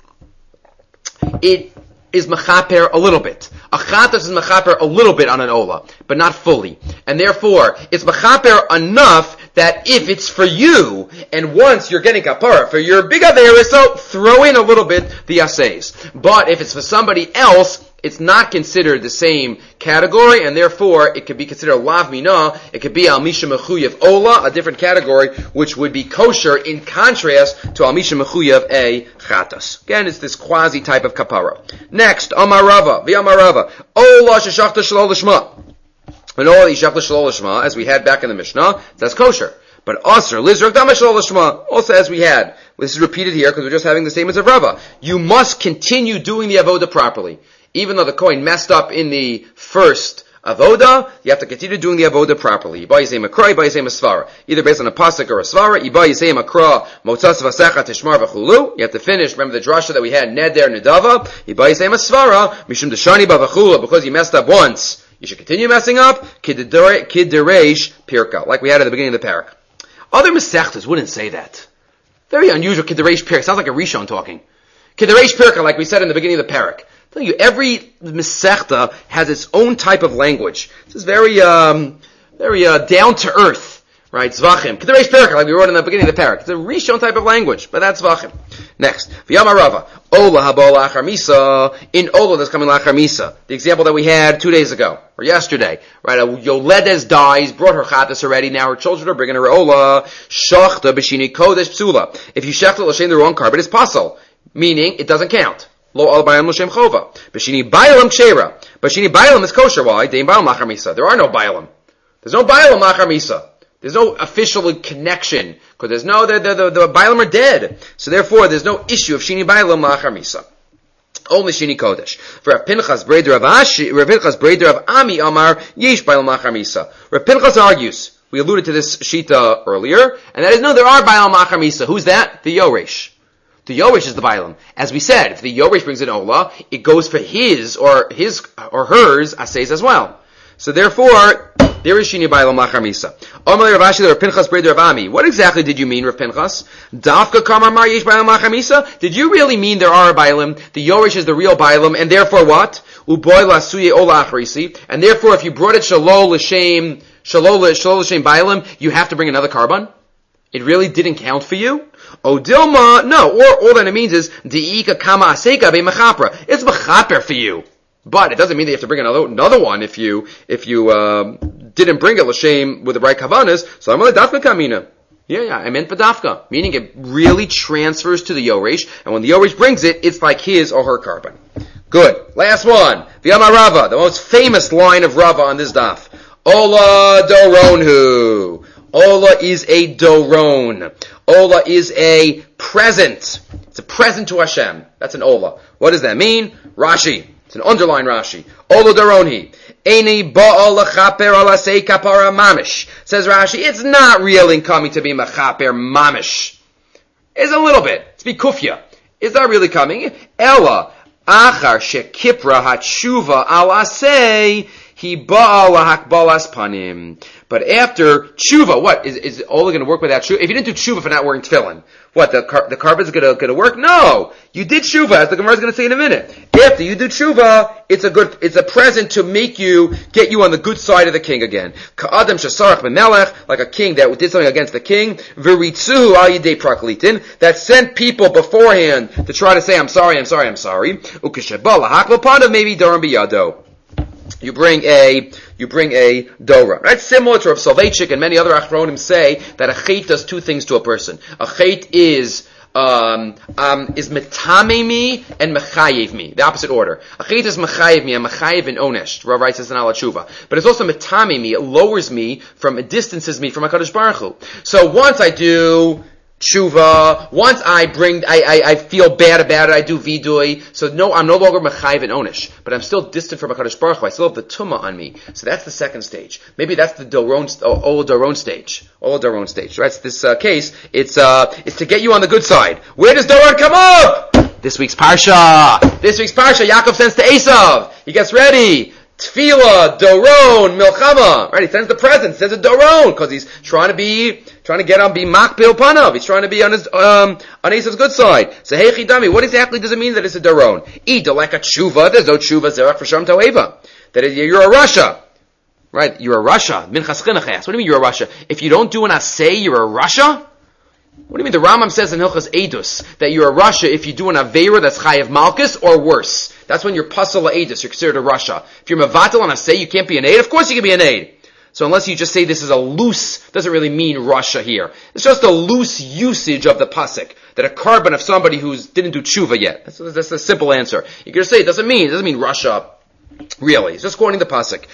It is mechaper a little bit. A chatas is mechaper a little bit on an ola, but not fully. And therefore, it's mechaper enough that if it's for you, and once you're getting kapara for your big avera, so throw in a little bit the aseis. But if it's for somebody else, it's not considered the same category, and therefore it could be considered lav mina. It could be al misha mechuyev ola, a different category, which would be kosher in contrast to al misha mechuyev a chatas. Again, it's this quasi type of kapara. Next, amarava, v'amarava, ola sheshachta shelo lishma. And ola sheshachta shelo lishma, as we had back in the Mishnah, that's kosher. But aser lizrak dama shelo lishma, also as we had. This is repeated here because we're just having the same as a Rava. You must continue doing the avoda properly. Even though the coin messed up in the first avoda, you have to continue doing the avoda properly. Iba yisei makra, iba yisei masvara. Either based on a pasuk or a svara. Iba yisei makra, motzas vasecha tishmar v'chulu. You have to finish. Remember the drasha that we had, neder nedava. Iba yisei masvara, mishum deshani ba v'chulu. Because you messed up once, you should continue messing up. Kid dereish pirka, like we had at the beginning of the parak. Other mesechtas wouldn't say that. Very unusual. Kid dereish pirka sounds like a Rishon talking. Kid dereish pirka, like we said in the beginning of the parak. You, every Masechta has its own type of language. This is very, um, very uh, down to earth, right? Zvachim. K'dereish Perek, like we wrote in the beginning of the parak. It's a Rishon type of language, but that's Zvachim. Next, V'yama Rava, Ola haba lachar misa. In Ola, that's coming lachar misa. The example that we had two days ago or yesterday, right? A Yoledes dies, brought her chatas already. Now her children are bringing her Ola. Shachta b'shini kodesh psula. If you shechta l'shem the wrong carbon, it's pasal, meaning it doesn't count. Lo al baylam l'shem chova. B'shini baylam kshera. B'shini baylam is kosher. Why? Dein baylam lachar misa. There are no baylam. There's no baylam lachar misa. There's no official connection because there's no the the the, the baylam are dead. So therefore, there's no issue of shini baylam lachar misa. Only shini kodesh. For Rav Pinchas breder of Ashi, Rav Pinchas breder of Ami Amar yesh baylam lachar misa. Rav Pinchas argues. We alluded to this shita earlier, and that is no, there are baylam lachar misa. Who's that? The Yoresh. The Yoresh is the Bailam. As we said, if the Yoresh brings an Ola, it goes for his or his or hers asays as well. So therefore, there is Shini Bailam Lachar Misa. Omer Rav Ashi Rav Pinchas breder of Ami. What exactly did you mean, Rav Pinchas? Dafka Kamar Mar Yesh Bailam Lachar Misa? Did you really mean there are a Bailam? The Yoresh is the real Bailam, and therefore what? Uboy Lasuye Ola Achrisi. And therefore, if you brought it Shalol L'Shem Shalol L'Shem Bailam, you have to bring another carbon? It really didn't count for you? Oh, Dilma, no, or all that it means is, Di'ika kama aseka be mechapra. It's mechaper for you. But it doesn't mean that you have to bring another, another one if you, if you, um, didn't bring it l'shem with the right kavanas. So I'm going to dafka kamina. Yeah, yeah, I meant for dafka. Meaning it really transfers to the Yoresh, and when the Yoresh brings it, it's like his or her carbon. Good. Last one. V'yama Rava, the most famous line of Rava on this daf. Ola doronhu. Ola is a doron. Ola is a present. It's a present to Hashem. That's an Ola. What does that mean? Rashi. It's an underlined Rashi. Ola daronhi. Eini ba'al lechaper alasei kapara mamish. Says Rashi, it's not really coming to be mechaper mamish. It's a little bit. It's bikufya. It's not really coming. Ella achar shekipra hatshuva alasei hi ba'al lahakbalas panim. But after tshuva, what is is Ola going to work without tshuva? If you didn't do tshuva for not wearing tefillin, what the car, the carbon's going to going to work? No, you did tshuva, as the Gemara is going to say in a minute. After you do tshuva, it's a good, it's a present to make you get you on the good side of the king again. Ka'adam shasarach b'melech, like a king that did something against the king. V'ritzuhu al yidei praklitin, that sent people beforehand to try to say I'm sorry, I'm sorry, I'm sorry. Ukeshabal lahaklopada, maybe daram biyado. You bring a, you bring a Dora. Right? Similar to Rav Soloveitchik and many other Achronim say that a chait does two things to a person. A chait is, um, um, is metame me and mechayev me. The opposite order. A chait is mechayev me and mechayev in onesh. Rav writes this in Al Tshuva. But it's also metame me. It lowers me from, it distances me from HaKadosh Baruch Hu. So once I do tshuva. Once I bring, I, I, I feel bad about it, I do vidui. So no, I'm no longer mechayiv and onish, but I'm still distant from HaKadosh Baruch Hu. I still have the tumah on me. So that's the second stage. Maybe that's the doron, ola doron stage. Ola doron stage. Right? So this uh, case, it's uh, it's to get you on the good side. Where does doron come up? This week's parsha. This week's parsha. Yaakov sends to Esav. He gets ready. Tefillah, Doron, Milchama. Right, he sends the present, he sends a Doron, because he's trying to be, trying to get on, be Makbil Panav. He's trying to be on his, um, on Esav's good side. So, hey, Chidami, what exactly does it mean that it's a Doron? Eat, like a tshuva, there's no tshuva, zerach for Shem Toeva. That is, you're a Russia. Right, you're a Russia. Minchas Chinuch asks, what do you mean you're a Russia? If you don't do an asay, you're a Russia? What do you mean? The Rambam says in Hilchas Eidus that you're a Russia if you do an Aveira that's Chayev Malkus or worse. That's when you're Pasal Eidus, you're considered a Russia. If you're Mavatal on a say, you can't be an aid. Of course you can be an aid. So unless you just say this is a loose, doesn't really mean Russia here. It's just a loose usage of the pasuk that a carbon of somebody who didn't do tshuva yet. That's, that's a simple answer. You can just say it doesn't mean, it doesn't mean Russia. Really, it's just quoting the pasuk.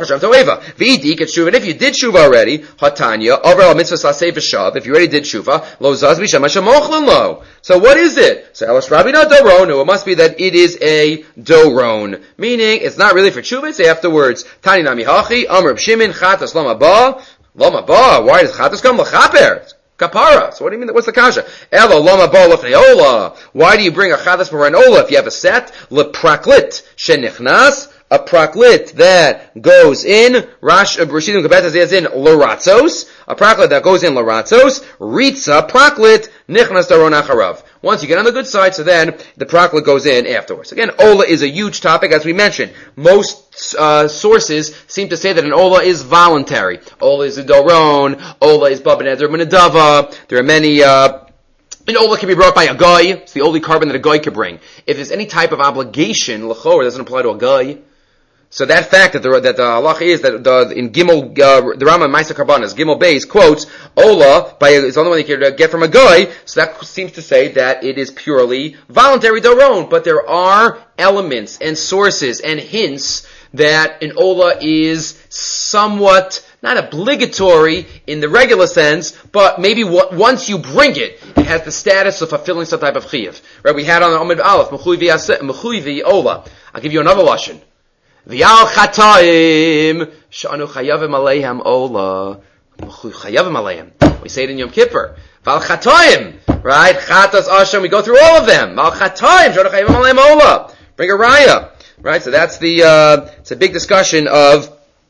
And if you did shuva already, hatanya over al mitzvah sasei v'shav. If you already did shuva, lo zaz b'shem hashem mochlin lo. So what is it? So elas rabina doronu. It must be that it is a doron, meaning it's not really for shuva. It's afterwards. Tani nami hachi amr b'shimin chatas lama ba lama ba. Why does chatas come lachaper? Kapara. So what do you mean? What's the kasha? Ela lama ba lefneola. Why do you bring a chadas for an ola if you have a set? Lepraklit shenichnas. A praklit that goes in, Rash Rashidim Kabetas is in Loratzos, a praklit that goes in Loratzos, Ritza praklit Nichnas Daron Acharav. Once you get on the good side, so then the praklit goes in afterwards. Again, Ola is a huge topic, as we mentioned. Most uh, sources seem to say that an Ola is voluntary. Ola is a Doron, Ola is Bab Neder Minadava. There are many uh An Ola can be brought by a guy. It's the only carbon that a guy could bring. If there's any type of obligation, L'chor doesn't apply to a guy. So that fact that the that the halach is that the in Gimel uh, the Rama Ma'aser Karbanos Gimel Beis quotes Ola by it's the only one you can get from a guy. So that seems to say that it is purely voluntary doron. But there are elements and sources and hints that an Ola is somewhat not obligatory in the regular sense, but maybe w- once you bring it, it has the status of fulfilling some type of chiyuv. Right? We had on the Amud Aleph Mechuivi Ola. I'll give you another lashon. V'al chataim shanu chayavim aleihem ola chayavim aleihem. We say it in Yom Kippur. V'al chataim, right? Chatas asham. We go through all of them. V'al chataim shanu chayavim aleihem ola. Bring a raya, right? So that's the. Uh, it's a big discussion of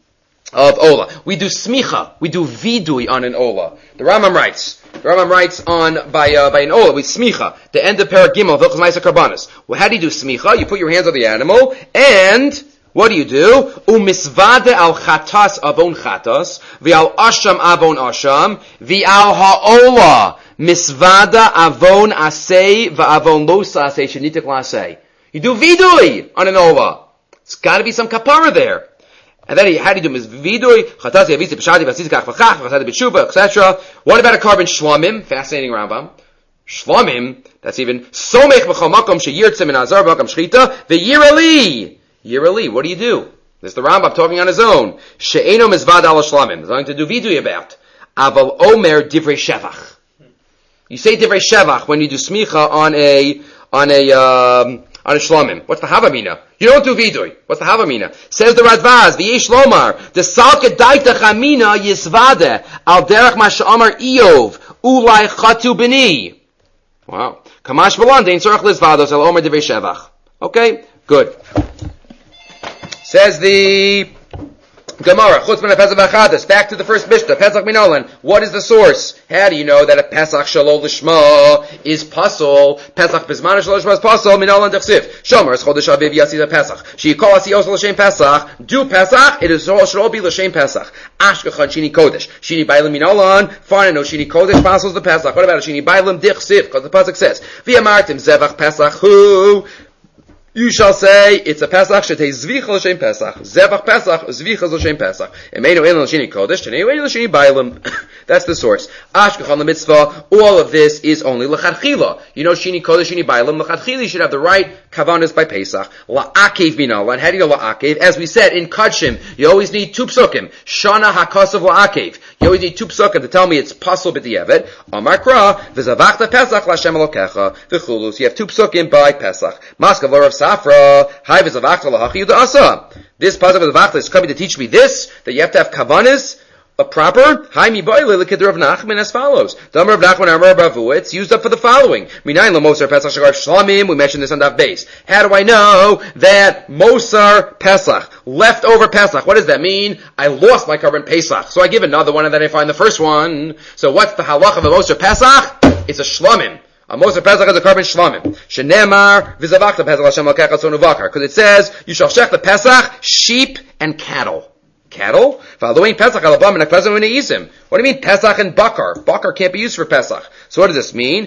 of ola. We do smicha. We do vidui on an ola. The Rambam writes. The Rambam writes on by uh, by an ola with smicha. The end of Perek Gimel of Hilchos Ma'aser Karbanos. Well, how do you do smicha? You put your hands on the animal and. What do you do? Umisvade al chatas avon chatas, v'al asham avon asham, v'al ha'ola misvada avon asay v'avon losa asay shenitik la'asay. You do vidui on an ola. It's got to be some kapara there. And then he, how do you do vidui? Chatas yavisi b'shadi v'asiz kach v'chach v'chad b'tshuva, et cetera. What about a carbon shlamim? Fascinating Rambam. Shlamim. That's even somech b'chol makom sheyirtzem min azar b'makom shchita v'yirali. Yirali, what do you do? There's the Rambam talking on his own. She'eno mizvad al shlamim. There's nothing to do vidui about. Aval omer divrei shevach. You say divrei shevach when you do smicha on a on a um, on a shlamim. What's the havamina? You don't do vidui. What's the havamina? Says the Radvaz, v'yesh lomar the salke daita chamina yisvade al derech ma she'amar Iyov ulai chatu b'ni. Wow. Kamash b'lan dein tzorach lizvados al omer divrei shevach. Okay, good. Says the Gemara, Chutz min Pesach v'Chadas. Back to the first Mishnah, Pesach Minolan. What is the source? How do you know that a Pesach Shalol Lishma is Pasol? Pesach Bisman Shalol Lishma is Pasol. Minolan Dechsif. Shomer is Chodesh Aviv Yasida Pesach. She call us Yosel L'Shem Pesach. Do Pesach. It is all should all be L'Shem Pesach. Ashkechan Shini Kodesh. Shini Bailam Minolan. Fine, no Shini Kodesh Pasol the Pesach. What about a Shini Bailam Dechsif? Because the Pesach says V'yamartim Zevach Pesach Hu. You shall say, it's a Pesach, shetei zvicha l'shem Pesach. Zevach Pesach, zvicha l'shem Pesach. Emeinu ein l'shini kodesh, tenei ein l'shini bailim. That's the source. Ashkechan l'mitzvah, all of this is only l'chadchila. You know, shini kodesh, shini bailim, l'chadchila, you should have the right kavanas by Pesach. La'akev minal, and how do you know la'akev? As we said, in Kadshim, you always need two psukim. Shana hakasav la'akev. You always need two psukim to tell me it's pasul b'di'evet. Amar kra, v'zavachta Pesach l'Hashem Elokecha, v'chulus. You have two psukim by Pesach. Maskav Rav Safra, hai v'zavachta l'hachi yudasa. This pasuk of v'zavachta is coming to teach me this, that you have to have kavanas, a proper, hai mi boile l'kid Rav Nachman as follows. Damar Rav Nachman Amar Bavu, it's used up for the following. Minayin l'mosar Pesach shakar shlamim, we mentioned this on Daf Beis. How do I know that Mosar Pesach, leftover Pesach, what does that mean? I lost my carbon Pesach, so I give another one and then I find the first one. So what's the halach of a Mosar Pesach? It's a shlamim. A Mosar Pesach is a carbon shlamim. Shenemar v'zavachta Pesach l'Hashem Elokecha tzon uvakar. Because it says, you shall shech the Pesach, sheep and cattle. Cattle? What do you mean Pesach and bakar? Bakar can't be used for Pesach. So what does this mean?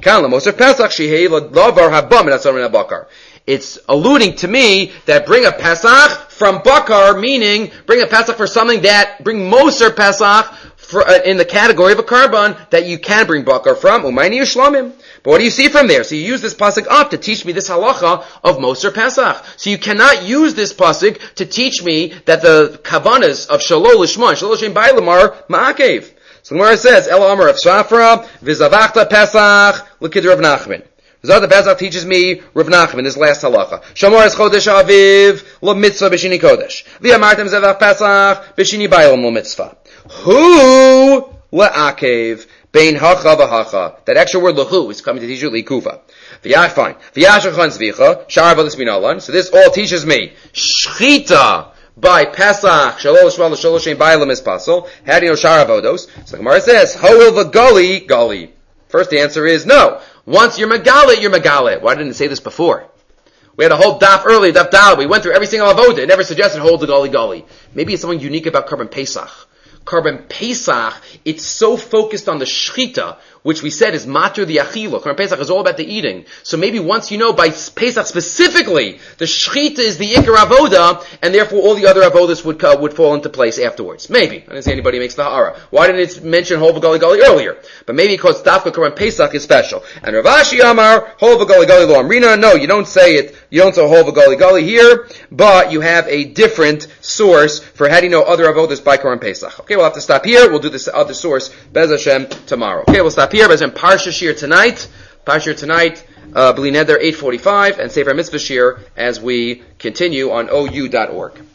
It's alluding to me that bring a Pesach from bakar, meaning bring a Pesach for something that, bring Moser Pesach for, uh, in the category of a carbon that you can bring bakar from. Umayni Yishlamim. But what do you see from there? So you use this pasuk up to teach me this halacha of Moser Pesach. So you cannot use this pasuk to teach me that the kavanas of Shalol Lishma, Shalol Shem Bailam are ma'akev. So the Gemara says, El Amar of Safra, V'zavachta Pesach, look at Rav Nachman. V'zavachta Pesach teaches me Rav Nachman, this last halacha. Shamor es Chodesh Aviv, lo mitzvah b'shini Kodesh. V'yamartem zevach Pesach, b'shini Bailam lo mitzvah. Hu la'akev. Bein hacha v'hacha. That extra word lahu is coming to teach you likuva. V'yach fine. V'yach shachan zvicha. Shar avodas minalan. So this all teaches me shchita by Pesach. Shalosh shalosh shalosh bailam is pasul. How do you know shar avodos? So the Gemara says hoil v'gali gali. First the answer is no. Once you're megalit, you're megalit. Why didn't it say this before? We had a whole daf earlier, daf dal. We went through every single avodah. It never suggested hold the gali gali. Maybe it's something unique about carbon Pesach. Carbon Pesach, it's so focused on the shchita, which we said is matur the achila. Carbon Pesach is all about the eating. So maybe once you know by Pesach specifically, the shchita is the ikar avoda, and therefore all the other avodas would uh, would fall into place afterwards. Maybe. I didn't see anybody makes the ha'ara. Why didn't it mention hol v'gali gali earlier? But maybe because dafka Carbon Pesach is special. And Rav Ashi Amar, hol v'gali gali lo amrina. No, you don't say it, you don't say hol v'gali gali here, but you have a different source for how do you know other avodas by Carbon Pesach. Okay, we'll have to stop here. We'll do this other source, Bez Hashem, tomorrow. Okay, we'll stop here. Bez Hashem, Parsha Shir tonight. Parsha Shir tonight, uh, B'li Neder eight forty-five, and Sefer Mitzvah Shir as we continue on O U dot org.